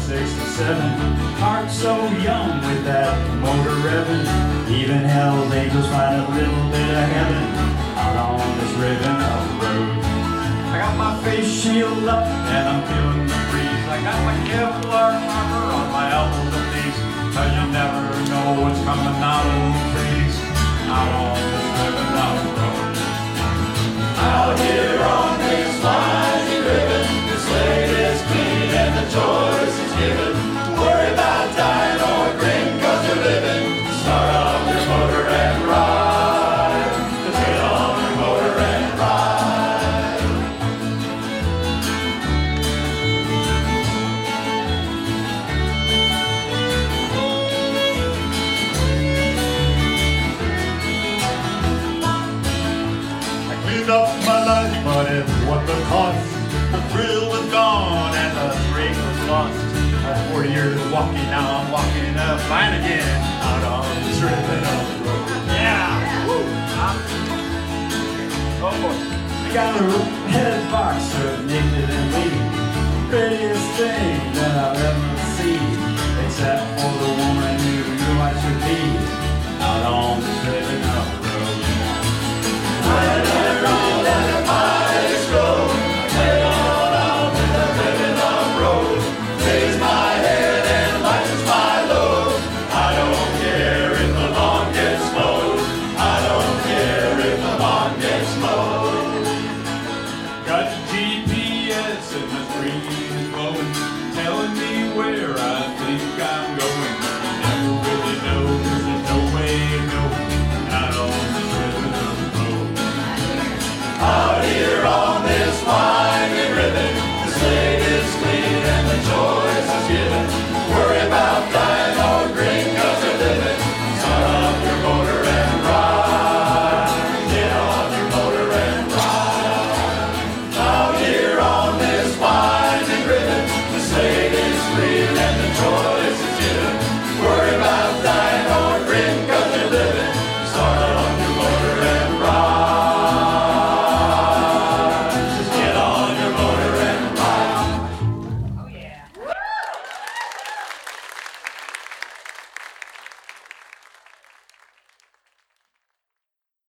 67. Heart so young with that motor revving. Even hell's angels find a little bit of heaven out on this ribbon of road. I got my face shield up and I'm feeling the breeze. I got my Kevlar armor on my elbows and knees, 'cause you never know what's coming out of the trees out on this ribbon of road. Out here on this winding ribbon, the slate is clean and the choice is given. Worry about dying or drink 'cause you're living. Start off your motor and ride. Just get on your motor and ride. I cleaned up my life, but it's what the cost. The thrill was gone and the thrill was lost. 40 years of walking, now I'm walking up fine again out on this ribbon of the road. Yeah! Woo! Oh boy. We got a red boxer naked and waiting. Prettiest thing